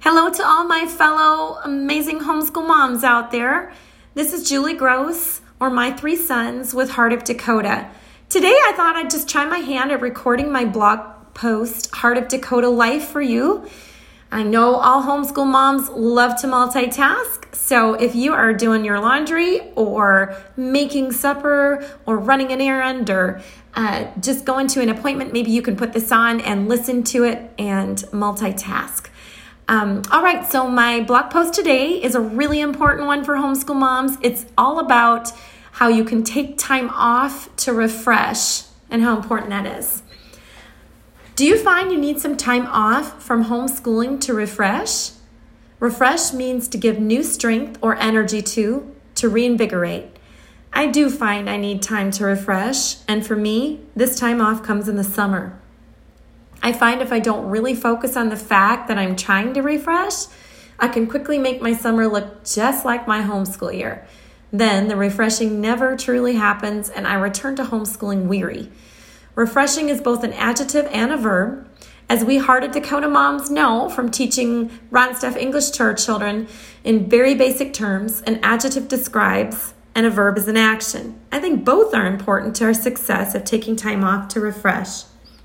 Hello to all my fellow amazing homeschool moms out there. This is Julie Gross, or My Three Sons with Heart of Dakota. Today I thought I'd just try my hand at recording my blog post, Heart of Dakota Life for you. I know all homeschool moms love to multitask, so if you are doing your laundry or making supper or running an errand or just going to an appointment, maybe you can put this on and listen to it and multitask. All right, so my blog post today is a really important one for homeschool moms. It's all about how you can take time off to refresh and how important that is. Do you find you need some time off from homeschooling to refresh? Refresh means to give new strength or energy to reinvigorate. I do find I need time to refresh, and for me, this time off comes in the summer. I find if I don't really focus on the fact that I'm trying to refresh, I can quickly make my summer look just like my homeschool year. Then the refreshing never truly happens, and I return to homeschooling weary. Refreshing is both an adjective and a verb. As we Heart of Dakota moms know from teaching Ron Steff English to our children in very basic terms, an adjective describes and a verb is an action. I think both are important to our success of taking time off to refresh.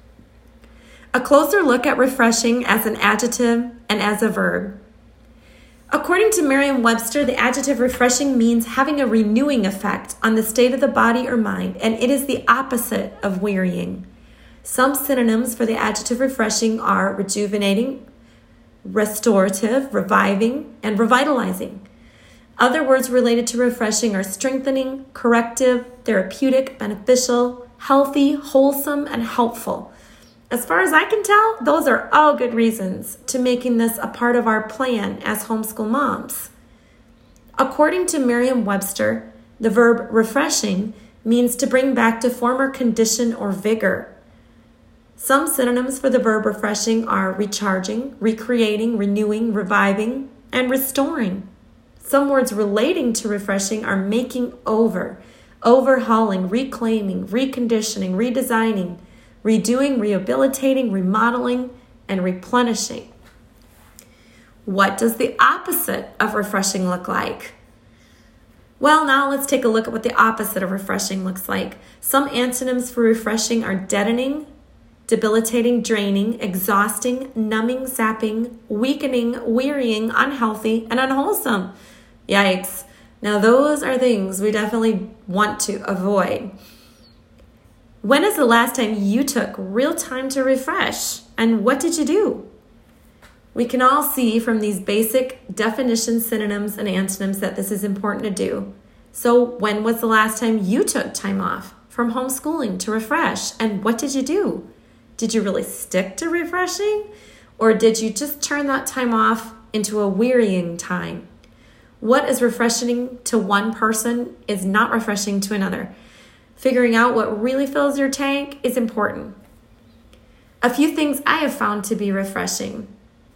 A closer look at refreshing as an adjective and as a verb. According to Merriam-Webster, the adjective refreshing means having a renewing effect on the state of the body or mind, and it is the opposite of wearying. Some synonyms for the adjective refreshing are rejuvenating, restorative, reviving, and revitalizing. Other words related to refreshing are strengthening, corrective, therapeutic, beneficial, healthy, wholesome, and helpful. As far as I can tell, those are all good reasons to making this a part of our plan as homeschool moms. According to Merriam-Webster, the verb refreshing means to bring back to former condition or vigor. Some synonyms for the verb refreshing are recharging, recreating, renewing, reviving, and restoring. Some words relating to refreshing are making over, overhauling, reclaiming, reconditioning, redesigning, redoing, rehabilitating, remodeling, and replenishing. What does the opposite of refreshing look like? Well, now let's take a look at what the opposite of refreshing looks like. Some antonyms for refreshing are deadening, debilitating, draining, exhausting, numbing, sapping, weakening, wearying, unhealthy, and unwholesome. Yikes. Now those are things we definitely want to avoid. When is the last time you took real time to refresh? And what did you do? We can all see from these basic definitions, synonyms, and antonyms that this is important to do. So when was the last time you took time off from homeschooling to refresh? And what did you do? Did you really stick to refreshing? Or did you just turn that time off into a wearying time? What is refreshing to one person is not refreshing to another. Figuring out what really fills your tank is important. A few things I have found to be refreshing.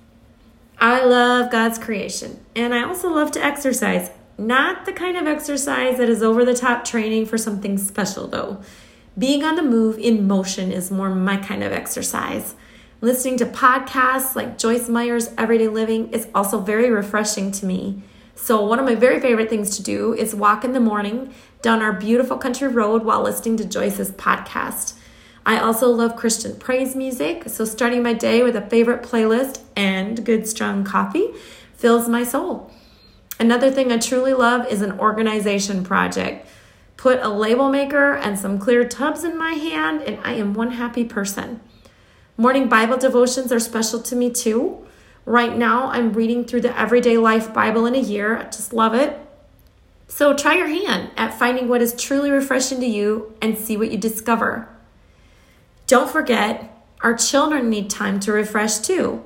I love God's creation, and I also love to exercise. Not the kind of exercise that is over-the-top training for something special, though. Being on the move in motion is more my kind of exercise. Listening to podcasts like Joyce Meyer's Everyday Living is also very refreshing to me. So one of my very favorite things to do is walk in the morning down our beautiful country road while listening to Joyce's podcast. I also love Christian praise music, so starting my day with a favorite playlist and good strong coffee fills my soul. Another thing I truly love is an organization project. Put a label maker and some clear tubs in my hand, and I am one happy person. Morning Bible devotions are special to me too. Right now, I'm reading through the Everyday Life Bible in a year. I just love it. So try your hand at finding what is truly refreshing to you and see what you discover. Don't forget, our children need time to refresh too.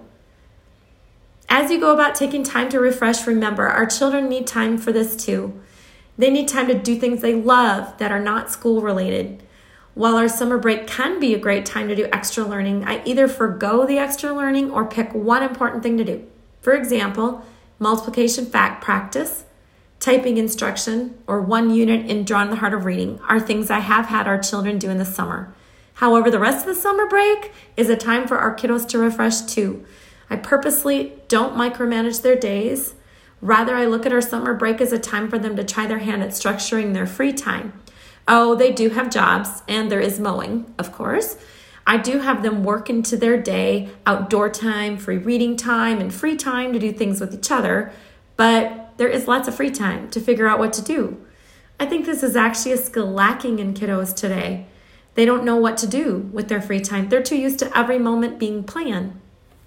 As you go about taking time to refresh, remember, our children need time for this too. They need time to do things they love that are not school related. While our summer break can be a great time to do extra learning, I either forgo the extra learning or pick one important thing to do. For example, multiplication fact practice, typing instruction, or one unit in Drawn the Heart of Reading are things I have had our children do in the summer. However, the rest of the summer break is a time for our kiddos to refresh too. I purposely don't micromanage their days. Rather, I look at our summer break as a time for them to try their hand at structuring their free time. Oh, they do have jobs, and there is mowing, of course. I do have them work into their day, outdoor time, free reading time, and free time to do things with each other. But there is lots of free time to figure out what to do. I think this is actually a skill lacking in kiddos today. They don't know what to do with their free time. They're too used to every moment being planned.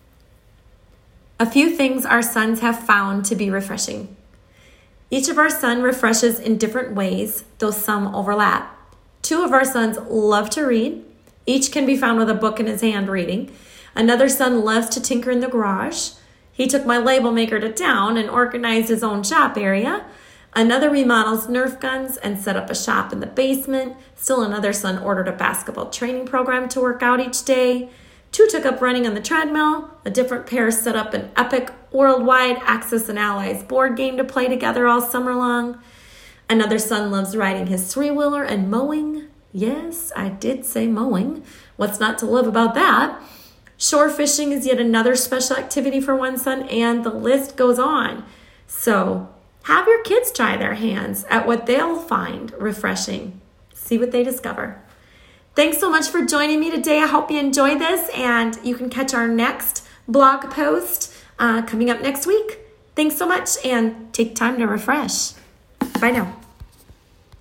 A few things our sons have found to be refreshing. Each of our sons refreshes in different ways, though some overlap. 2 of our sons love to read. Each can be found with a book in his hand reading. Another son loves to tinker in the garage. He took my label maker to town and organized his own shop area. Another remodels Nerf guns and set up a shop in the basement. Still another son ordered a basketball training program to work out each day. 2 took up running on the treadmill. A different pair set up an epic worldwide Axis and Allies board game to play together all summer long. Another son loves riding his 3-wheeler and mowing. Yes, I did say mowing. What's not to love about that? Shore fishing is yet another special activity for one son, and the list goes on. So have your kids try their hands at what they'll find refreshing. See what they discover. Thanks so much for joining me today. I hope you enjoyed this, and you can catch our next blog post coming up next week. Thanks so much, and take time to refresh. Bye now.